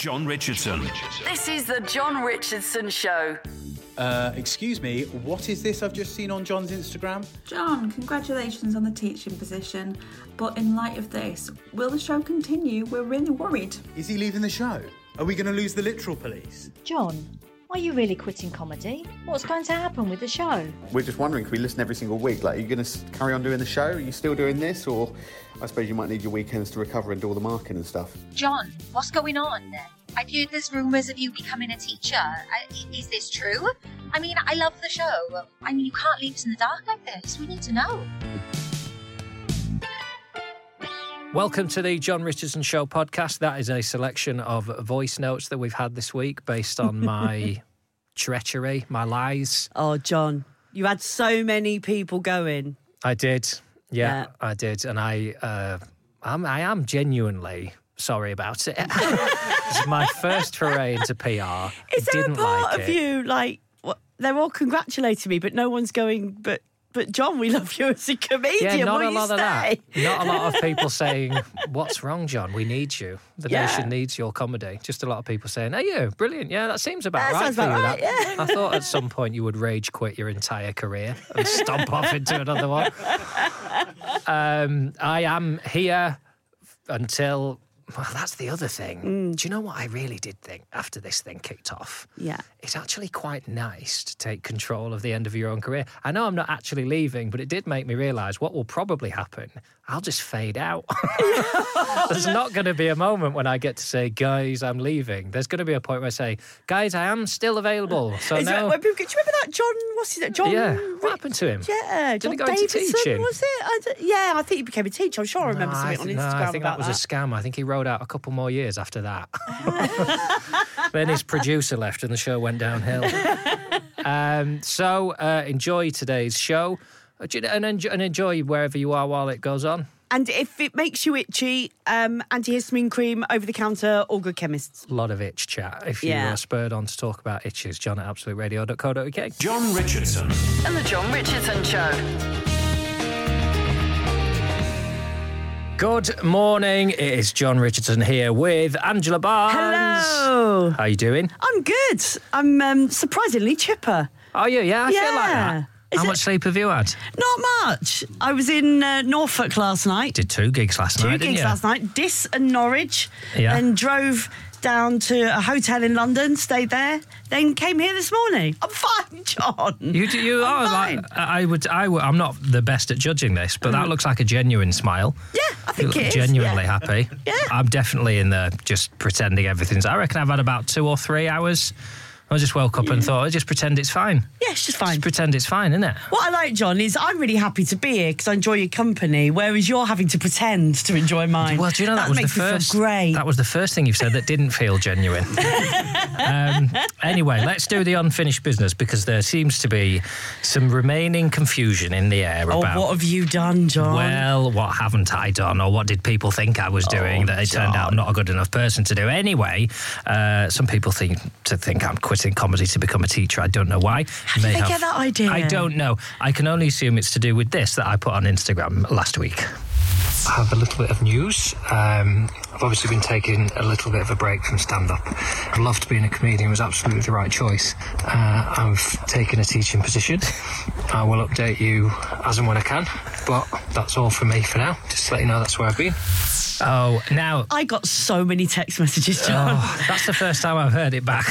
John Richardson. This is the John Richardson Show. Excuse me, what is this I've just seen on John's Instagram? John, congratulations on the teaching position. But in light of this, will the show continue? We're really worried. Is he leaving the show? Are we going to lose the literal police? John, are you really quitting comedy? What's going to happen with the show? We're just wondering, can we listen every single week? Like, are you going to carry on doing the show? Are you still doing this? Or I suppose you might need your weekends to recover and do all the marking and stuff. John, what's going on? I've heard there's rumours of you becoming a teacher. Is this true? I mean, I love the show. I mean, you can't leave us in the dark like this. We need to know. Welcome to the John Richardson Show podcast. That is a selection of voice notes that we've had this week based on my treachery, my lies. Oh, John, you had so many people going. I did. Yeah. I did. And I am genuinely sorry about it. This is my first foray into PR. Is there a part of you, like, they're all congratulating me, but no one's going, but John, we love you as a comedian. Yeah, not what a lot you of say? that. Not a lot of people saying, what's wrong, John? We need you. The nation needs your comedy. Just a lot of people saying, hey, you, brilliant. Yeah, that seems about right for you. Yeah. I thought at some point you would rage quit your entire career and stomp off into another one. I am here until... Well, that's the other thing. Do you know what I really did think after this thing kicked off? Yeah. It's actually quite nice to take control of the end of your own career. I know I'm not actually leaving, but it did make me realise what will probably happen. I'll just fade out. There's not going to be a moment when I get to say, guys, I'm leaving. There's going to be a point where I say, guys, I am still available. So do you remember that John, what's his name? John? Yeah, what happened to him? Yeah, John Did he go into Davidson, teaching? was it? I think he became a teacher. I'm sure I remember something on Instagram I think about that was a scam. I think he rode out a couple more years after that. Then his producer left and the show went downhill. So enjoy today's show and enjoy wherever you are while it goes on. And if it makes you itchy, antihistamine cream, over-the-counter, all good chemists. A lot of itch chat. If you are spurred on to talk about itches, John at absoluteradio.co.uk. John Richardson. And the John Richardson Show. Good morning. It is John Richardson here with Angela Barnes. Hello. How are you doing? I'm good. I'm surprisingly chipper. Oh, yeah, I feel like that. How much sleep have you had? Not much. I was in Norfolk last night. Did 2 gigs last night, didn't you? 2 gigs last night. Diss and Norwich. Yeah. Then drove down to a hotel in London, stayed there, then came here this morning. I'm fine, John. You are fine. like I'm not the best at judging this, but that looks like a genuine smile. Yeah, I think you it look is. genuinely happy. Yeah. I'm definitely in there just pretending everything's... I reckon I've had about 2 or 3 hours. I just woke up and thought, just pretend it's fine. Yeah, it's just fine. Just pretend it's fine, isn't it? What I like, John, is I'm really happy to be here because I enjoy your company, whereas you're having to pretend to enjoy mine. Well, do you know that was the makes me first? feel great. That was the first thing you've said that didn't feel genuine. Anyway, let's do the unfinished business because there seems to be some remaining confusion in the air about. What have you done, John? Well, what haven't I done, or what did people think I was doing that it turned out not a good enough person to do? Anyway, some people think I'm quitting comedy to become a teacher. I don't know why. How did they get that idea? I don't know. I can only assume it's to do with this that I put on Instagram last week. I have a little bit of news. I've obviously been taking a little bit of a break from stand-up. I'd love to be in a comedian. It was absolutely the right choice. I've taken a teaching position. I will update you as and when I can, but that's all from me for now. Just to let you know that's where I've been. Oh, now... I got so many text messages, John. Oh, that's the first time I've heard it back.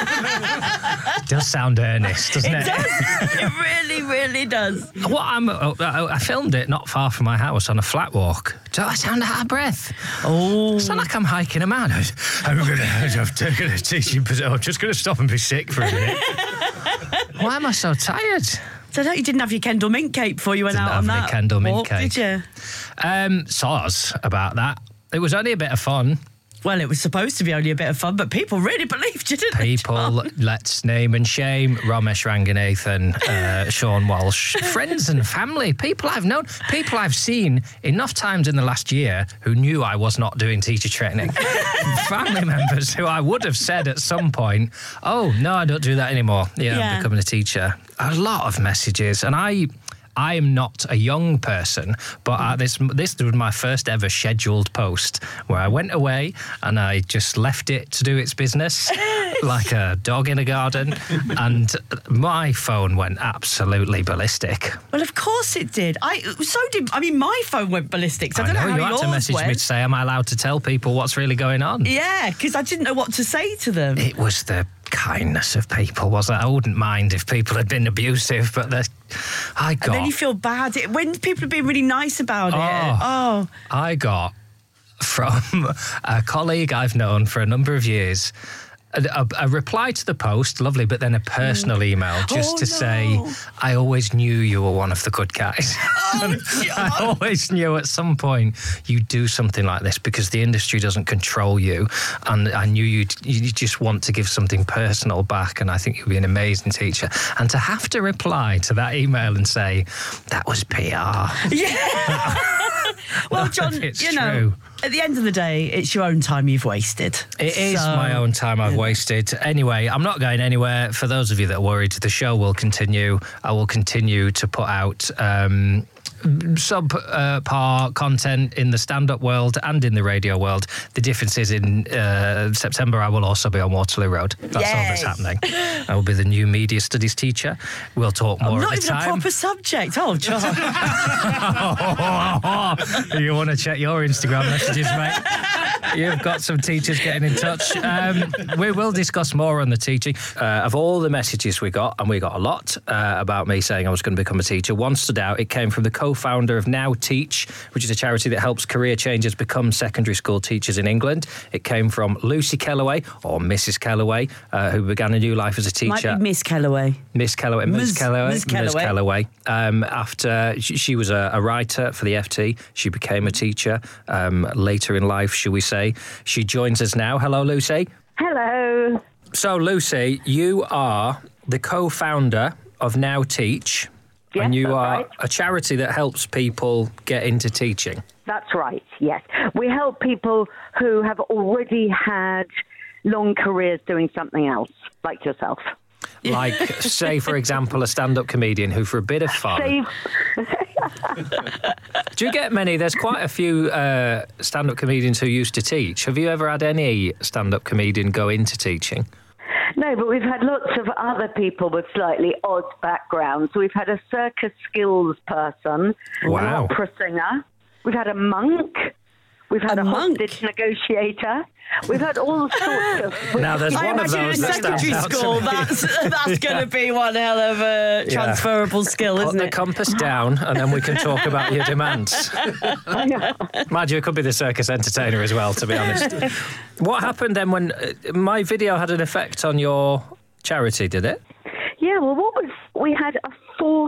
It does sound earnest, doesn't it? It does. It really, really does. I filmed it not far from my house on a flat walk. Do I sound out of breath? Oh. It's not like I'm hiking a man. I've taken a teaching position. I'm just going to stop and be sick for a minute. Why am I so tired? So you didn't have your Kendall mint cake before you went out on that? Didn't have any Kendall mint walk, cake. Did you? Soz about that. It was only a bit of fun. Well, it was supposed to be only a bit of fun, but people really believed you, didn't they, John? Let's name and shame, Ramesh Ranganathan, Sean Walsh, friends and family, people I've known, people I've seen enough times in the last year who knew I was not doing teacher training. Family members who I would have said at some point, oh, no, I don't do that anymore. Yeah, I'm becoming a teacher. A lot of messages, and I am not a young person, but this was my first ever scheduled post where I went away and I just left it to do its business like a dog in a garden, and my phone went absolutely ballistic. Well, of course it did. I mean, my phone went ballistic. So I don't know how you had to message me to say, am I allowed to tell people what's really going on? Yeah, because I didn't know what to say to them. It was the kindness of people, wasn't it? I wouldn't mind if people had been abusive, but And then you feel bad. When people have been really nice about it. Oh. I got from a colleague I've known for a number of years a reply to the post, lovely, but then a personal email just to say, I always knew you were one of the good guys. I always knew at some point you'd do something like this because the industry doesn't control you, and I knew you just want to give something personal back, and I think you'd be an amazing teacher. And to have to reply to that email and say, that was PR. Yeah. Well, John, true. At the end of the day, it's your own time you've wasted. It is my own time I've wasted. Anyway, I'm not going anywhere. For those of you that are worried, the show will continue. I will continue to put out subpar content in the stand-up world and in the radio world. The difference is in September I will also be on Waterloo Road. That's all that's happening. I will be the new media studies teacher. We'll talk more at the time. Not even a proper subject. Oh, John. You want to check your Instagram messages, mate? You've got some teachers getting in touch. We will discuss more on the teaching. Of all the messages we got, and we got a lot about me saying I was going to become a teacher, one stood out. It came from the co-founder of Now Teach, which is a charity that helps career changers become secondary school teachers in England. It came from Lucy Kellaway, or Mrs. Kellaway, who began a new life as a teacher. Might be Miss Kellaway. Ms. Kellaway. After she was a writer for the FT, she became a teacher later in life, shall we say. She joins us now. Hello, Lucy. Hello. So, Lucy, you are the co-founder of Now Teach. Yes, and you are right. a charity that helps people get into teaching. That's right, yes. We help people who have already had long careers doing something else, like yourself. Like, say, for example, a stand-up comedian who, for a bit of fun... Do you get many? There's quite a few stand-up comedians who used to teach. Have you ever had any stand-up comedian go into teaching? No, but we've had lots of other people with slightly odd backgrounds. We've had a circus skills person, wow. An opera singer. We've had a monk. We've had a hostage negotiator. We've had all sorts of... Now, there's one of those that secondary school, that's going to be one hell of a transferable skill, isn't it? Put the compass down and then we can talk about your demands. Mind you, it could be the circus entertainer as well, to be honest. What happened then when my video had an effect on your charity, did it? Yeah, well, we had a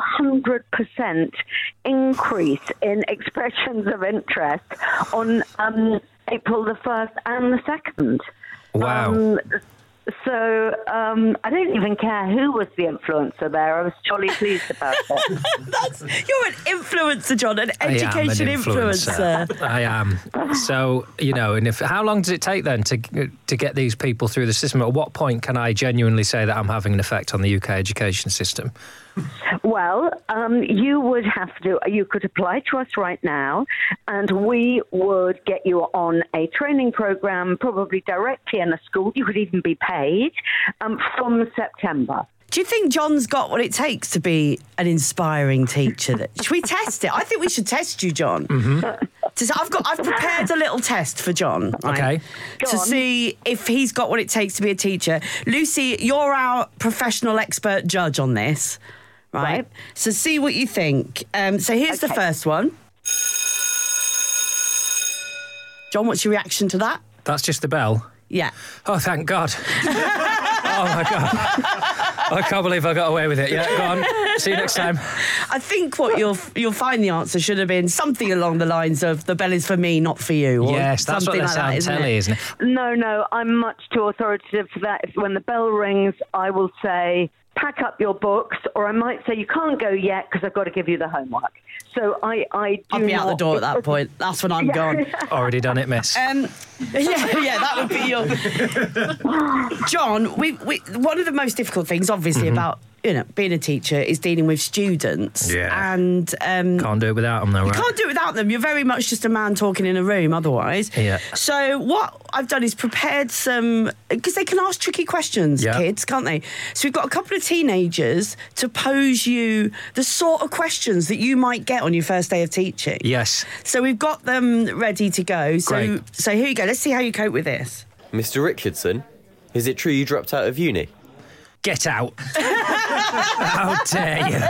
400% increase in expressions of interest on April the 1st and the 2nd. Wow. So I don't even care who was the influencer there. I was jolly pleased about it. You're an influencer, John, an education influencer. I am. So, and how long does it take then to get these people through the system? At what point can I genuinely say that I'm having an effect on the UK education system? Well, you could apply to us right now, and we would get you on a training program, probably directly in a school. You could even be paid from September. Do you think John's got what it takes to be an inspiring teacher? Should we test it? I think we should test you, John. Mm-hmm. I've prepared a little test for John. Right, okay. To see if he's got what it takes to be a teacher. Lucy, you're our professional expert judge on this. Right. So see what you think. So here's the first one. John, what's your reaction to that? That's just the bell? Yeah. Oh, thank God. Oh, my God. I can't believe I got away with it. Yeah, go on. See you next time. I think what you'll find the answer should have been something along the lines of the bell is for me, not for you. Or yes, that's what they say on telly, isn't it? No, I'm much too authoritative for that. When the bell rings, I will say, pack up your books, or I might say, you can't go yet because I've got to give you the homework. So I'll be out the door at that point. That's when I'm gone. Already done it, miss. Yeah, that would be your... John, we one of the most difficult things, obviously, about being a teacher is dealing with students. Yeah. And can't do it without them, though, right? You can't do it without them. You're very much just a man talking in a room otherwise. Yeah. So what I've done is prepared some, because they can ask tricky questions, kids, can't they? So we've got a couple of teenagers to pose you the sort of questions that you might get on your first day of teaching. Yes. So we've got them ready to go. Great. So here you go. Let's see how you cope with this. Mr. Richardson, is it true you dropped out of uni? Get out. How dare you?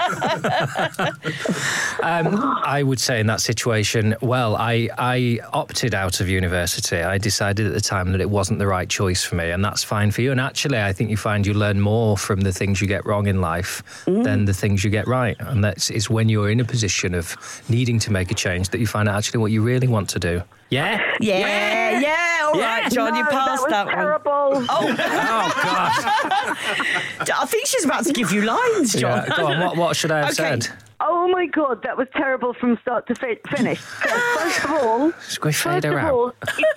I would say in that situation, well, I opted out of university. I decided at the time that it wasn't the right choice for me, and that's fine for you. And actually, I think you find you learn more from the things you get wrong in life than the things you get right. And it's when you're in a position of needing to make a change that you find out actually what you really want to do. Yeah? All right, John, you passed that terrible. one. Oh, God. I think she's about to give you lines, John. Yeah, go on, what should I have said? Oh my God, that was terrible from start to finish. So first of all, if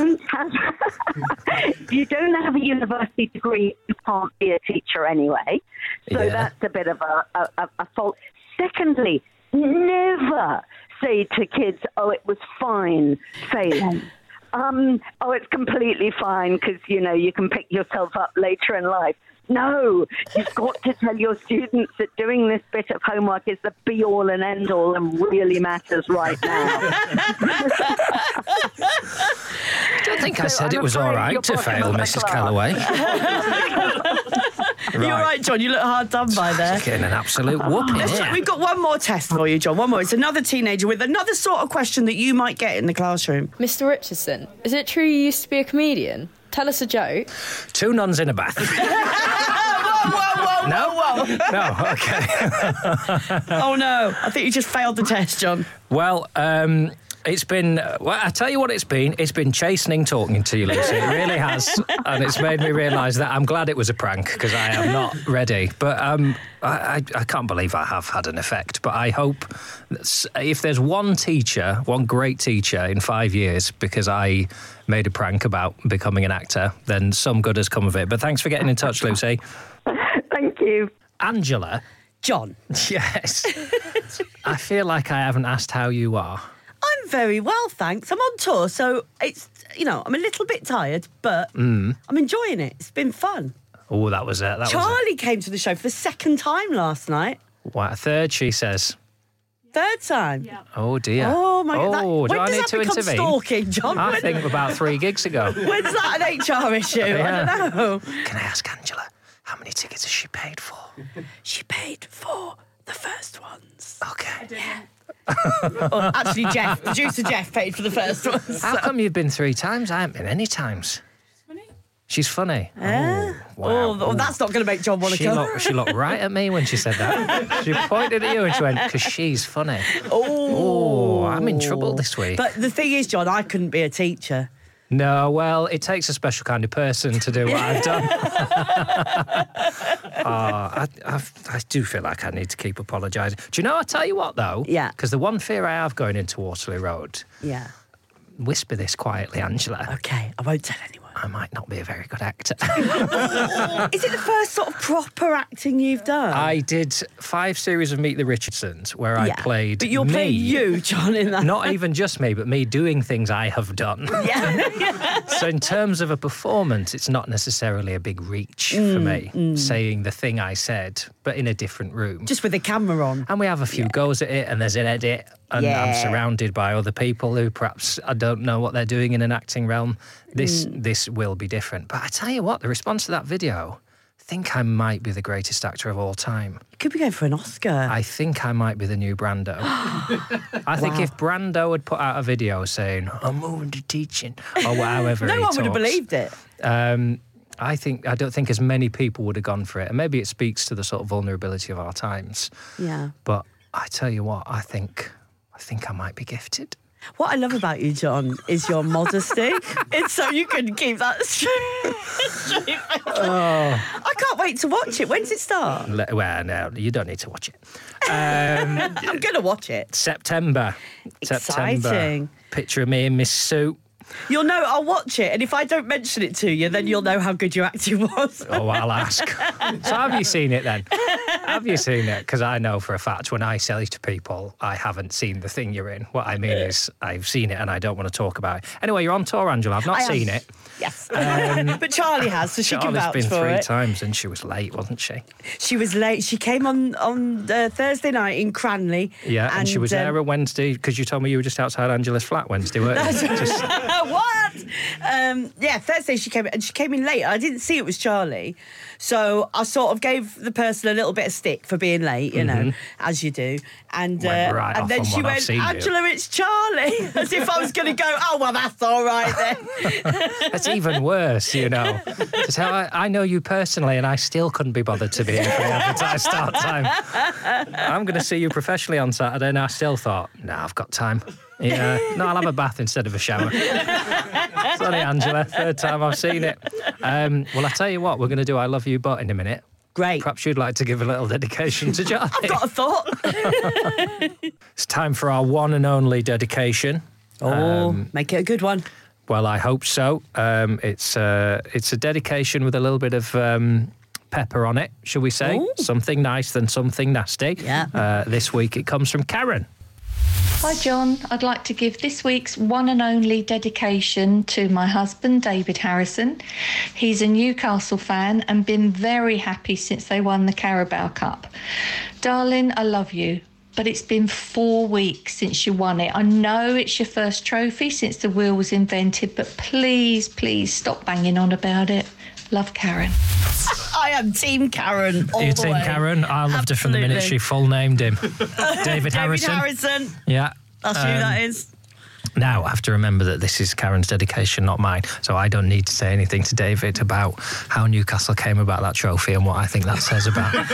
you don't have a university degree, you can't be a teacher anyway. So that's a bit of a fault. Secondly, never say to kids, "Oh, it was fine failing." It's completely fine because, you can pick yourself up later in life. No, you've got to tell your students that doing this bit of homework is the be-all and end-all and really matters right now. I don't think I said it was all right to fail, Mrs. Calloway. You're right, John. You look hard done by there. Getting an absolute whooping. We've got one more test for you, John. One more. It's another teenager with another sort of question that you might get in the classroom. Mr. Richardson, is it true you used to be a comedian? Tell us a joke. 2 nuns in a bath. Whoa. No, okay. Oh, no. I think you just failed the test, John. Well, it's been... Well, I tell you what it's been. It's been chastening talking to you, Lucy. It really has. And it's made me realise that I'm glad it was a prank because I am not ready. But I can't believe I have had an effect. But I hope that if there's one great teacher in 5 years because I made a prank about becoming an actor, then some good has come of it. But thanks for getting in touch, Lucy. Thank you. Angela. John. Yes. I feel like I haven't asked how you are. I'm very well, thanks. I'm on tour, so it's, I'm a little bit tired, but I'm enjoying it. It's been fun. Oh, that was it. Charlie came to the show for the second time last night. What, a third, she says? Third time? Yeah. Oh, dear. Oh, my God. Do I need to intervene? Stalking, John? I think about 3 gigs ago. When's that an HR issue? Yeah. I don't know. Can I ask Angela, how many tickets has she paid for? She paid for the first ones. Okay. Yeah. Actually, producer Jeff paid for the first ones. How come you've been 3 times? I haven't been any times. She's funny. Wow. Oh, that's not going to make John want to come. She looked right at me when she said that. She pointed at you and she went, because she's funny. Oh, I'm in trouble this week. But the thing is, John, I couldn't be a teacher. No, well, it takes a special kind of person to do what I've done. I do feel like I need to keep apologising. Do you know, I'll tell you what, though? Yeah. Because the one fear I have going into Waterloo Road... Yeah. Whisper this quietly, Angela. Okay, I won't tell anyone. I might not be a very good actor. Is it the first sort of proper acting you've done? I did 5 series of Meet the Richardsons where I played But you're playing you, John, in that. Not even just me, but me doing things I have done. Yeah. So in terms of a performance, it's not necessarily a big reach for me, saying the thing I said, but in a different room. Just with the camera on. And we have a few goes at it, and there's an edit, and I'm surrounded by other people who perhaps I don't know what they're doing in an acting realm. This will be different. But I tell you what, the response to that video, I think I might be the greatest actor of all time. You could be going for an Oscar. I think I might be the new Brando. I think if Brando had put out a video saying, I'm moving to teaching, or however no one would have believed it. I don't think as many people would have gone for it. And maybe it speaks to the sort of vulnerability of our times. Yeah. But I tell you what, I think I might be gifted. What I love about you, John, is your modesty. It's so you can keep that straight. I can't wait to watch it. When does it start? Well, no, you don't need to watch it. I'm going to watch it. September. Exciting. Picture of me in my suit. You'll know, I'll watch it, and if I don't mention it to you, then you'll know how good your acting was. Oh, I'll ask. So have you seen it then? Have you seen it? Because I know for a fact when I say to people, I haven't seen the thing you're in. What I mean is I've seen it and I don't want to talk about it. Anyway, you're on tour, Angela. I've not seen it. Yes. But Charlie has, so she can vouch for it. Charlie's been 3 times and she was late, wasn't she? She was late. She came on Thursday night in Cranley. Yeah, and she was there on Wednesday because you told me you were just outside Angela's flat Wednesday, weren't you? What? Yeah, Thursday she came in late. I didn't see it was Charlie. So I sort of gave the person a little bit of stick for being late, you know, as you do. And then she went, Angela, it's Charlie. As if I was going to go, oh, well, that's all right then. That's even worse, you know. So I know you personally and I still couldn't be bothered to be here for the advertised start time. I'm going to see you professionally on Saturday and I still thought, nah, I've got time. Yeah, no, I'll have a bath instead of a shower. Sorry, Angela, 3rd time I've seen it. Well, I tell you what, we're going to do I Love You But in a minute. Great. Perhaps you'd like to give a little dedication to Charlie. I've got a thought. It's time for our one and only dedication. Oh, make it a good one. Well, I hope so. It's a dedication with a little bit of pepper on it, shall we say? Ooh. Something nice than something nasty. Yeah. This week it comes from Karen. Hi John, I'd like to give this week's one and only dedication to my husband David Harrison. He's a Newcastle fan and been very happy since they won the Carabao Cup. Darling, I love you, but it's been 4 weeks since you won it. I know it's your first trophy since the wheel was invented, but please, please stop banging on about it. Love, Karen. I am Team Karen all the way. You're Team Karen? I loved her from the minute she full named him. David Harrison. David Harrison. Yeah. That's who that is. Now, I have to remember that this is Karen's dedication, not mine, so I don't need to say anything to David about how Newcastle came about that trophy and what I think that says about it.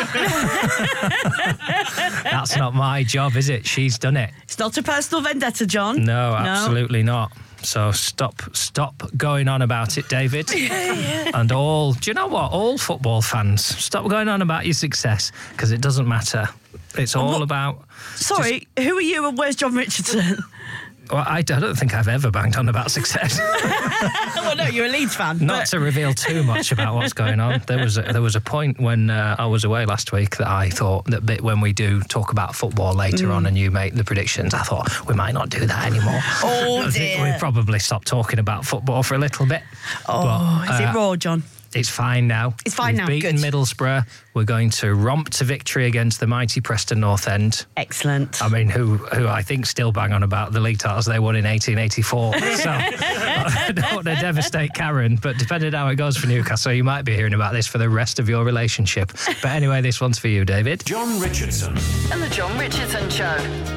That's not my job, is it? She's done it. It's not a personal vendetta, John. No, absolutely not. So stop going on about it, David. And do you know what? All football fans, stop going on about your success because it doesn't matter. It's all about... Sorry, who are you and where's John Richardson? Well, I don't think I've ever banged on about success. Well, no, you're a Leeds fan. Not to reveal too much about what's going on. There was a point when I was away last week that I thought that bit when we do talk about football later on and you make the predictions, I thought we might not do that anymore. Oh, I think we probably stopped talking about football for a little bit. Oh, is it raw, John? It's fine now. It's fine now. We've beaten Middlesbrough. We're going to romp to victory against the mighty Preston North End. Excellent. I mean, who I think still bang on about the league titles they won in 1884. So I don't want to devastate Karen, but depending on how it goes for Newcastle, you might be hearing about this for the rest of your relationship. But anyway, this one's for you, David. John Richardson. And the John Richardson Show.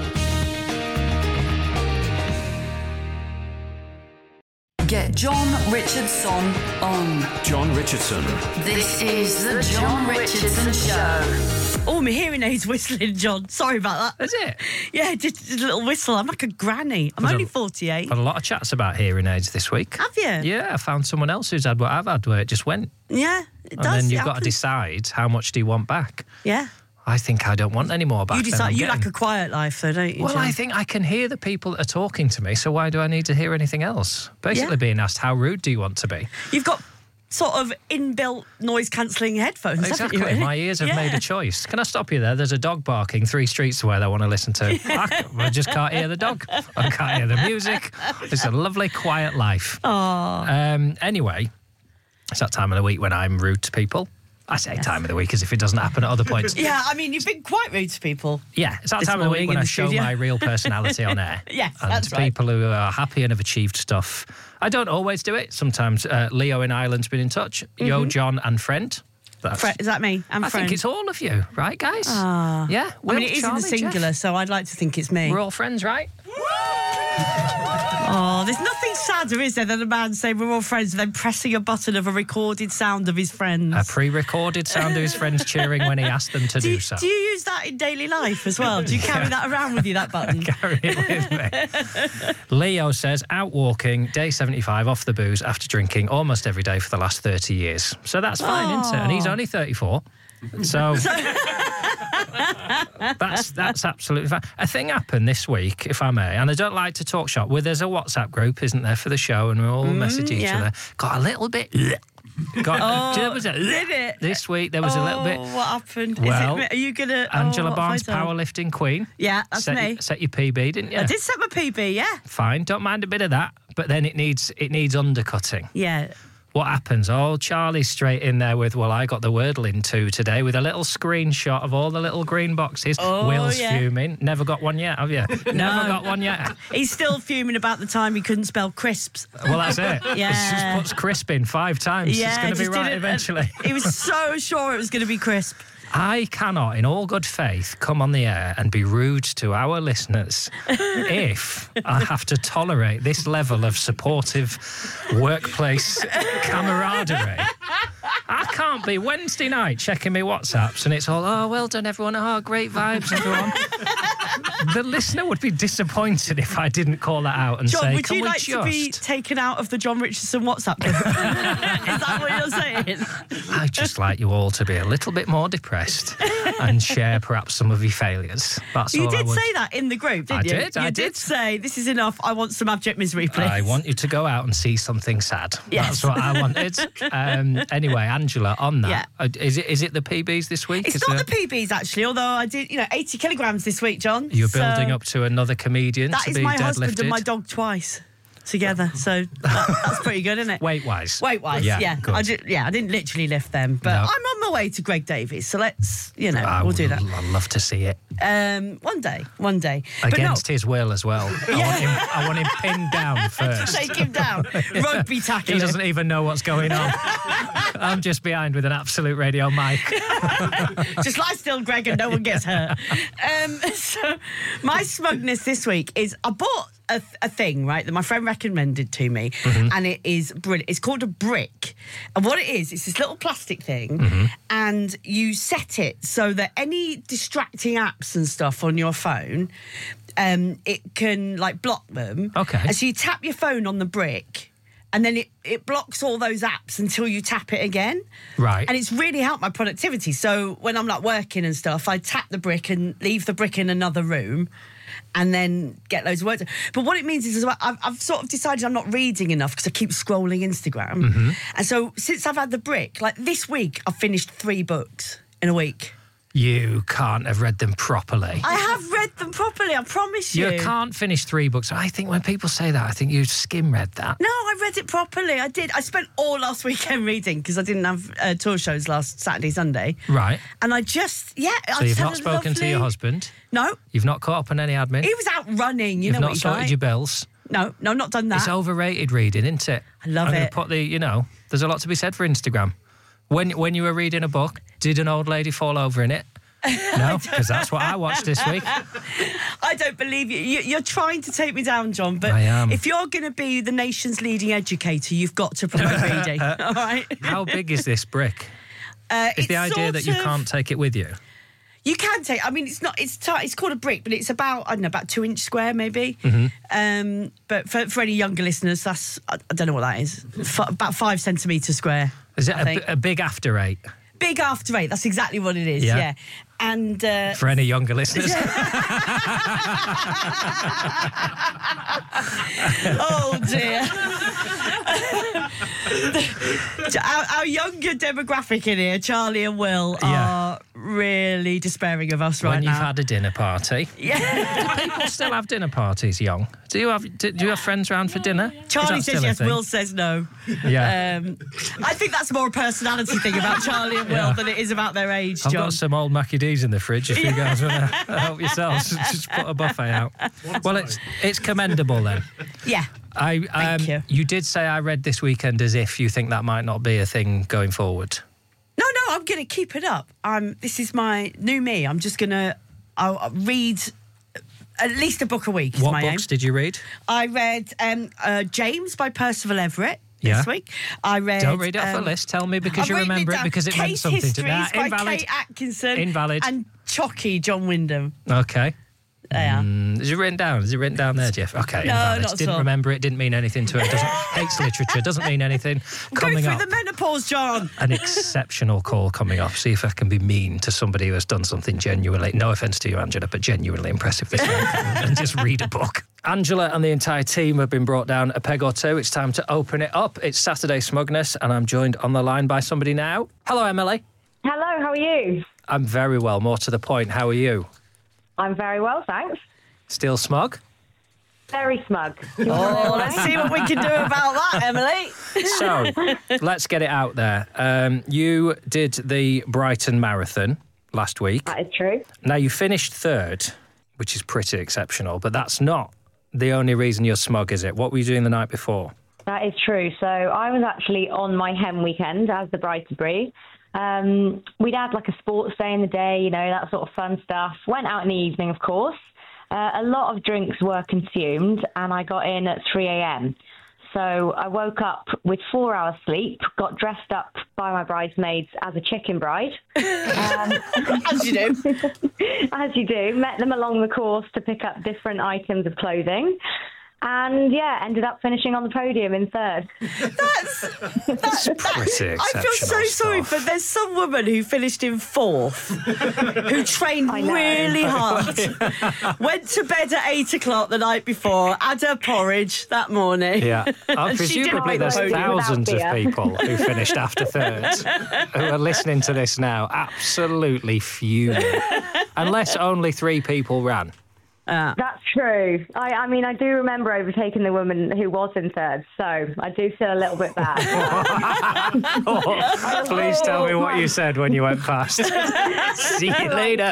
Get John Richardson on. John Richardson. This is the John Richardson Show. Oh, my hearing aid's whistling, John. Sorry about that. Is it? Yeah, just a little whistle. I'm like a granny. I'm only 48. Had a lot of chats about hearing aids this week. Have you? Yeah, I found someone else who's had what I've had where it just went. Yeah, it does. And then you've got to decide how much do you want back. Yeah. I think I don't want any more back. You decide. You like a quiet life, though, don't you? Well, John? I think I can hear the people that are talking to me, so why do I need to hear anything else? Basically being asked, how rude do you want to be? You've got sort of inbuilt noise-cancelling headphones, exactly. haven't you? My ears have made a choice. Can I stop you there? There's a dog barking 3 streets away that I want to listen to. I just can't hear the dog. I can't hear the music. It's a lovely, quiet life. Aww. Anyway, it's that time of the week when I'm rude to people. I say time of the week as if it doesn't happen at other points. Yeah, I mean, you've been quite rude to people. Yeah, it's that time of the week when I show my real personality on air. Yes, and that's right. people who are happy and have achieved stuff. I don't always do it. Sometimes Leo in Ireland's been in touch. Yo, John and friend. Is that me? I think it's all of you, right, guys? Yeah. I mean, it is in the singular, so I'd like to think it's me. We're all friends, right? Oh, there's nothing sadder, is there, than a man saying we're all friends and then pressing a button of a recorded sound of his friends. A pre-recorded sound of his friends cheering when he asked them to do so. Do you use that in daily life as well? Do you carry that around with you, that button? Carry it with me. Leo says, out walking, day 75, off the booze after drinking almost every day for the last 30 years. So that's fine, isn't it? And he's only 34. So that's absolutely fine. A thing happened this week, if I may, and I don't like to talk shop. Well, there's a WhatsApp group, isn't there, for the show, and we all message each other. Got a little bit. Did it? This week there was a little bit. What happened? Well, are you gonna Angela Barnes, powerlifting queen? Yeah, that's me. Set your PB, didn't you? I did set my PB. Yeah. Fine, don't mind a bit of that, but then it needs undercutting. Yeah. What happens? Oh, Charlie's straight in there with, well, I got the Wordle in too today with a little screenshot of all the little green boxes. Will's fuming. Never got one yet, have you? Never got one yet. He's still fuming about the time he couldn't spell crisps. Well, that's it. Yeah. He just puts crisp in 5 times. Yeah, it's going to be right eventually. He was so sure it was going to be crisp. I cannot, in all good faith, come on the air and be rude to our listeners if I have to tolerate this level of supportive workplace camaraderie. I can't be Wednesday night checking my WhatsApps and it's all, oh, well done, everyone. Oh, great vibes, everyone. The listener would be disappointed if I didn't call that out and John, say, would you like to be taken out of the John Richardson WhatsApp group? Is that what you're saying? I'd just like you all to be a little bit more depressed and share perhaps some of your failures. That's You all did I would. say that in the group, didn't you? I You did. did say, this is enough, I want some abject misery, please. I want you to go out and see something sad. Yes. That's what I wanted. Anyway, Angela, on that, is it the PBs this week? It's not the PBs, actually, although I did, 80 kilograms this week, John. You're building up to another comedian that to is be my deadlifted. husband and my dog twice together, so that's pretty good, isn't it? Weight-wise, yeah. Good. I didn't literally lift them, but No. I'm on my way to Greg Davies, so let's, we'll do that. I'd love to see it. One day. Against his will as well. I want him pinned down first. Take him down. Rugby tackle. He doesn't even know what's going on. I'm just behind with an Absolute Radio mic. Just lie still, Greg, and no one gets hurt. So my smugness this week is I bought a thing, right, that my friend recommended to me, and it is brilliant. It's called a brick. And what it is, it's this little plastic thing, and you set it so that any distracting apps and stuff on your phone, it can, block them. Okay. And so you tap your phone on the brick, and then it blocks all those apps until you tap it again. Right. And it's really helped my productivity. So when I'm working and stuff, I tap the brick and leave the brick in another room and then get loads of work done. But what it means is, I've sort of decided I'm not reading enough because I keep scrolling Instagram. And so since I've had the brick, this week, I've finished 3 books in a week. You can't have read them properly. I have read them properly, I promise you. You can't finish 3 books. I think when people say that, I think you skim read that. No, I read it properly. I did. I spent all last weekend reading because I didn't have tour shows last Saturday, Sunday. Right. And I just, So you've not spoken to your husband? No. You've not caught up on any admin? He was out running. You've know not what he's sorted like. your bills? No, not done that. It's overrated reading, isn't it? I love I'm it. going to put there's a lot to be said for Instagram. When you were reading a book, did an old lady fall over in it? No, because that's what I watched this week. I don't believe you. You're trying to take me down, John, but I am. If you're going to be the nation's leading educator, you've got to promote reading, all right? How big is this brick? Is the idea that you can't take it with you? You can take. I mean, it's called a brick, but it's about 2-inch square, maybe. But for any younger listeners, that's I don't know what that is. About 5 centimetres square. Is it a big after 8? Big after 8. That's exactly what it is. Yeah. And for any younger listeners. Oh dear. Our younger demographic in here, Charlie and Will, are really despairing of us right now. When you've had a dinner party. Yeah. Do people still have dinner parties, young? Do you have friends round for dinner? Charlie says yes, Will says no. Yeah. I think that's more a personality thing about Charlie and Will than it is about their age, John. I've got some old Mackie D's in the fridge if you guys want to help yourselves. Just put a buffet out. Well, it's commendable then. Yeah. Thank you. You did say I read this weekend as if you think that might not be a thing going forward. No, I'm going to keep it up. This is my new me. I'm just going to read at least a book a week. What books did you read? I read James by Percival Everett this week. I read. Don't read it off the list. Tell me because you remember it because it meant something to me. By Invalid. Kate Atkinson. Invalid. And Chocky, John Wyndham. Okay. Yeah. Is it written down? Is it written down there, Jeff? Okay. No, invalid. not at Didn't all. remember it. Didn't mean anything to her. Hates literature. Doesn't mean anything. Coming Go up, through the menopause, John. an exceptional call coming up. See if I can be mean to somebody who has done something genuinely, no offence to you, Angela, but genuinely impressive this week, and just read a book. Angela and the entire team have been brought down a peg or two. It's time to open it up. It's Saturday Smugness, and I'm joined on the line by somebody now. Hello, Emily. Hello, how are you? I'm very well. More to the point, how are you? I'm very well, thanks. Still smug? Very smug. Oh, let's see what we can do about that, Emily. So, let's get it out there. You did the Brighton Marathon last week. That is true. Now, you finished third, which is pretty exceptional, but that's not the only reason you're smug, is it? What were you doing the night before? That is true. So I was actually on my hen weekend as the bride to be. We'd had like a sports day in the day, you know, that sort of fun stuff. Went out in the evening, of course. A lot of drinks were consumed, and I got in at 3 a.m. So I woke up with 4 hours sleep, got dressed up by my bridesmaids as a chicken bride. As you do. As you do. Met them along the course to pick up different items of clothing. And, yeah, ended up finishing on the podium in third. That's pretty exceptional I feel so sorry, stuff. but there's some woman who finished in fourth, who trained really hard, went to bed at 8 o'clock the night before, had her porridge that morning. Yeah. And she didn't Presumably make the there's podium thousands of without beer. people who finished after third who are listening to this now absolutely fuming. Unless only 3 people ran. That's true. I mean, I do remember overtaking the woman who was in third, so I do feel a little bit bad. Please tell me what you said when you went past. See you later.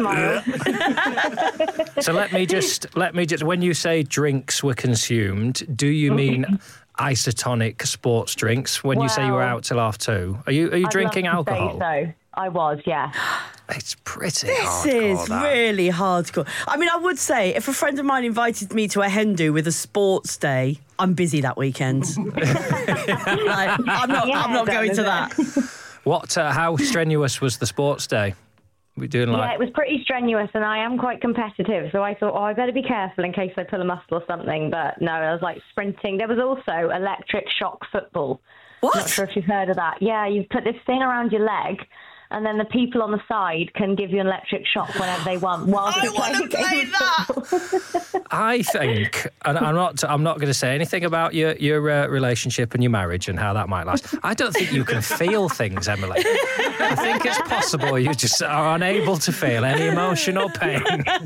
So let me just, when you say drinks were consumed, do you mean isotonic sports drinks when you say you were out till 2:30? Are you drinking I'd love to say alcohol? So I was, yeah. It's pretty This hardcore, is that. really hardcore. I mean, I would say if a friend of mine invited me to a hen do with a sports day, I'm busy that weekend. I'm not going to that. What? How strenuous was the sports day? We're doing Yeah, it was pretty strenuous, and I am quite competitive, so I thought, I better be careful in case I pull a muscle or something. But no, I was like sprinting. There was also electric shock football. What? Not sure if you've heard of that. Yeah, you put this thing around your leg, and then the people on the side can give you an electric shock whenever they want. I want to play that. I think, and I'm not going to say anything about your relationship and your marriage and how that might last. I don't think you can feel things, Emily. I think it's possible you just are unable to feel any emotion or pain.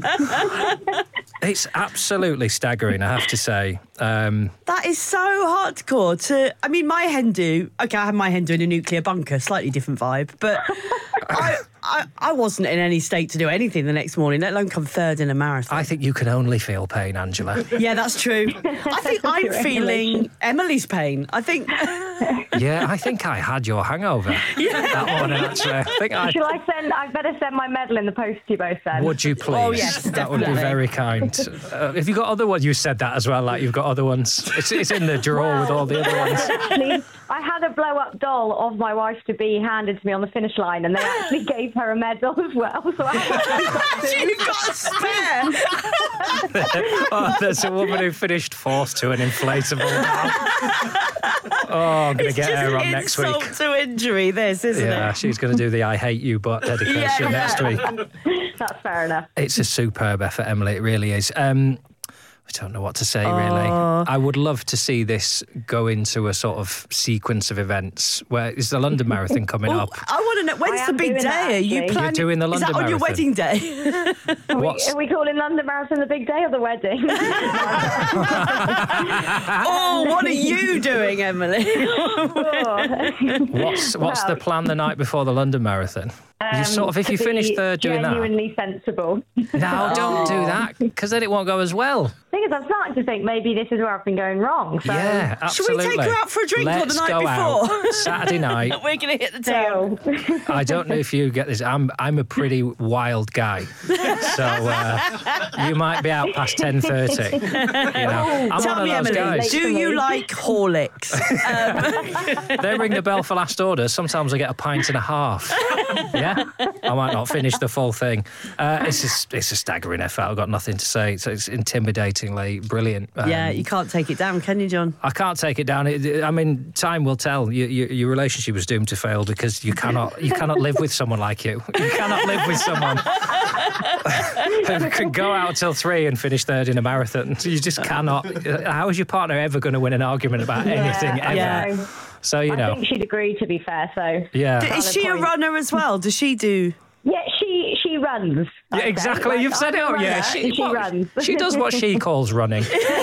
It's absolutely staggering, I have to say. That is so hardcore. I mean, my hen do. Okay, I had my hen do in a nuclear bunker, slightly different vibe, but I wasn't in any state to do anything the next morning, let alone come third in a marathon. I think you can only feel pain, Angela. Yeah, that's true. I think I'm feeling Emily's pain. I think. Yeah, I think I had your hangover that morning, actually. I better send my medal in the post to you both then. Would you please? Oh, yes, that would be definitely. very kind. Have you got other ones? You said that as well, like you've got other ones. It's in the drawer with all the other ones. Actually, I had a blow-up doll of my wife-to-be handed to me on the finish line, and they actually gave her a medal as well. So You've got a spare. There's a woman who finished fourth to an inflatable doll. I'm going to get her on next week. Insult to injury, this, isn't Yeah, it? she's going to do the I Hate You But dedication next week. That's fair enough. It's a superb effort, Emily. It really is. I don't know what to say, really. I would love to see this go into a sort of sequence of events. Where is the London Marathon coming up? I want to know, when's the big day? Are you planning? You're doing the London Is that on your Marathon? wedding day? Are we calling London Marathon the big day or the wedding? What are you doing, Emily? What's the plan the night before the London Marathon? You sort of, if you finish third doing that. Genuinely sensible. No, don't do that, because then it won't go as well. Thing is, I'm starting to think maybe this is where I've been going wrong. So. Yeah, absolutely. Should we take her out for a drink on the night before? Out Saturday night. We're going to hit the town. I don't know if you get this. I'm a pretty wild guy, so you might be out past 10:30. You know, I'm Tell one me, of those Emily, guys. do you like Horlicks? They ring the bell for last order. Sometimes I get a pint and a half. Yeah, I might not finish the full thing. It's a staggering effort. I've got nothing to say. So it's intimidatingly brilliant. Yeah, you can't take it down, can you, John? I can't take it down. I mean, time will tell. Your relationship was doomed to fail because you cannot live with someone like you. You cannot live with someone who can go out till 3 and finish third in a marathon. You just cannot. How is your partner ever going to win an argument about anything ever? Yeah. So, you know. I think she'd agree, to be fair, so... Yeah. Is she a runner as well? Does she do... Yeah, she runs. Yeah, exactly. You've said it. Yeah, she runs. She does what she calls running.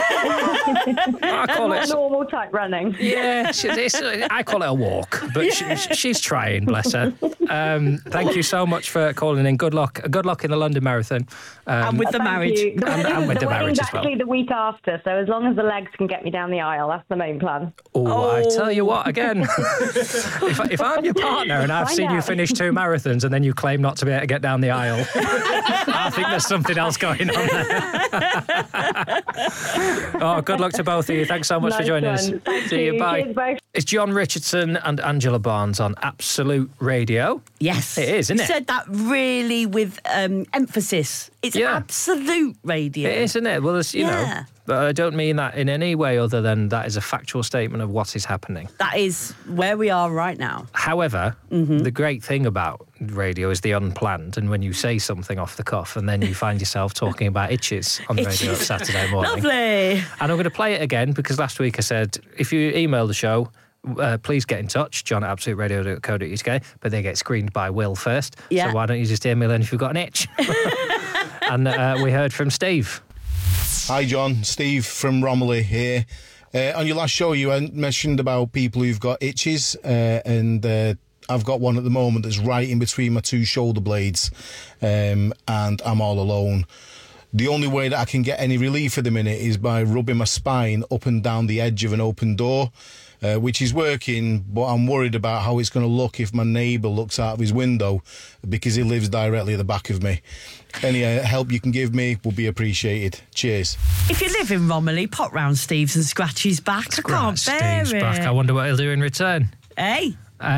I call it normal type running. Yeah, I call it a walk, but she's trying. Bless her. Thank you so much for calling in. Good luck. Good luck in the London Marathon. And with the marriage. And with the marriage as well. Actually, the week after. So as long as the legs can get me down the aisle, that's the main plan. Oh, I tell you what. Again, if I'm your partner and I've seen you finish 2 marathons and then you claim not to be able to get down the aisle, I think there's something else going on there. Oh, good luck to both of you. Thanks so much for joining us. See you. Bye. Cheers, it's John Richardson and Angela Barnes on Absolute Radio. Yes. It is, isn't it? You said that really with emphasis. It's Absolute Radio. It is, isn't it? Well, you know, but I don't mean that in any way other than that is a factual statement of what is happening. That is where we are right now. However, the great thing about radio is the unplanned, and when you say something off the cuff and then you find yourself talking about itches on the radio on Saturday morning. Lovely. And I'm going to play it again because last week I said, if you email the show, please get in touch, john@absoluteradio.co.uk, but they get screened by Will first. Yeah. So why don't you just email in if you've got an itch? And we heard from Steve. Hi John, Steve from Romilly here. On your last show you mentioned about people who've got itches and I've got one at the moment that's right in between my 2 shoulder blades and I'm all alone. The only way that I can get any relief at the minute is by rubbing my spine up and down the edge of an open door, which is working, but I'm worried about how it's going to look if my neighbour looks out of his window because he lives directly at the back of me. Any help you can give me will be appreciated. Cheers. If you live in Romilly, pop round Steve's and scratch his back. I can't bear Steve's it. back. I wonder what he'll do in return. Hey.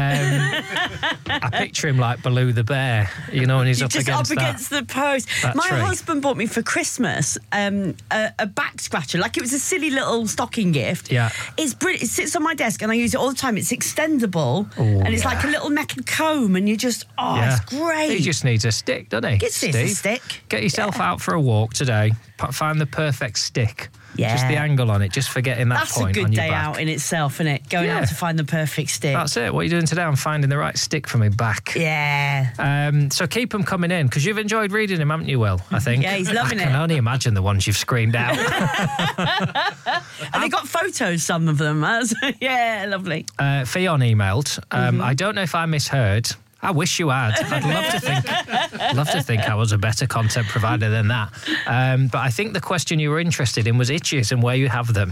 I picture him like Baloo the bear, you know, and he's up against the post. My husband bought me for Christmas a back scratcher, like it was a silly little stocking gift. Yeah. It's brilliant. It sits on my desk and I use it all the time. It's extendable and it's like a little metal comb and you just, it's great. He just needs a stick, doesn't he? It's a stick. Get yourself out for a walk today. Find the perfect stick. Yeah. Just the angle on it, just for getting that That's point a on good your day back. out in itself, isn't it? Going out to find the perfect stick. That's it. What are you doing today? I'm finding the right stick for my back. Yeah. So keep them coming in, because you've enjoyed reading him, haven't you, Will? I think. Yeah, he's loving I it. can only imagine the ones you've screened out. And they got photos, some of them. Yeah, lovely. Fionn emailed. I don't know if I misheard. I wish you had. I'd love to think I was a better content provider than that. But I think the question you were interested in was itches and where you have them.